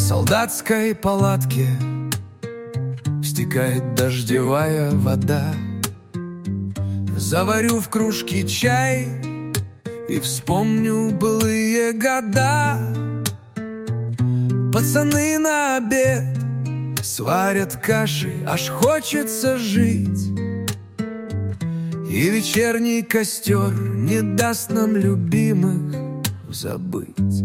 солдатской палатке стекает дождевая вода. Заварю в кружке чай и вспомню былые года. Пацаны на обед сварят каши, аж хочется жить. И вечерний костер не даст нам любимых забыть.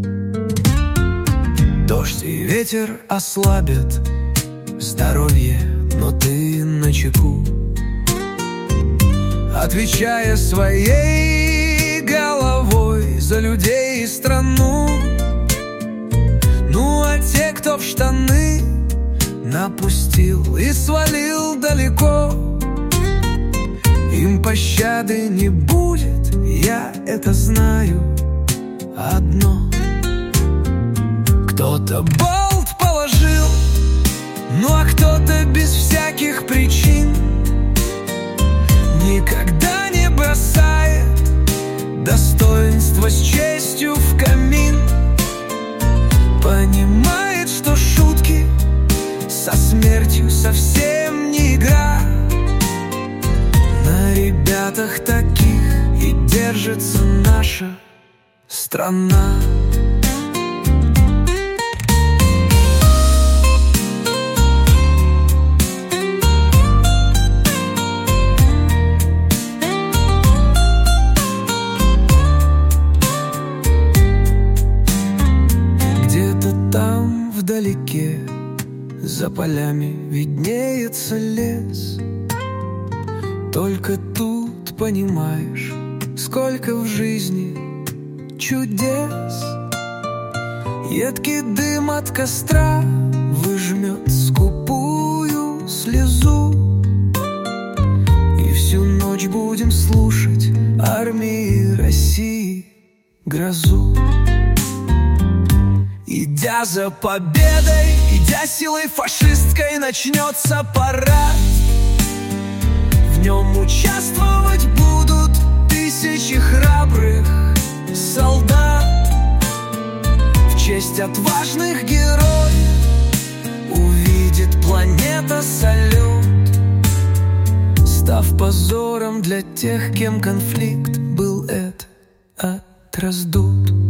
Дождь и ветер ослабят здоровье, но ты начеку, отвечая своей головой за людей и страну. Ну а те, кто в штаны напустил и свалил далеко, им пощады не будет, я это знаю одно. Кто-то болт положил, ну а кто-то без всяких причин никогда не бросает достоинство с честью в камин. Понимает, что шутки со смертью совсем не игра. На ребятах таких и держится наша страна. Там вдалеке за полями виднеется лес. Только тут понимаешь, сколько в жизни чудес. Едкий дым от костра выжмет скупую слезу, и всю ночь будем слушать армии России грозу. Идя за победой, идя силой фашистской, начнется парад. В нем участвовать будут тысячи храбрых солдат. В честь отважных героев увидит планета салют, став позором для тех, кем конфликт был раздут.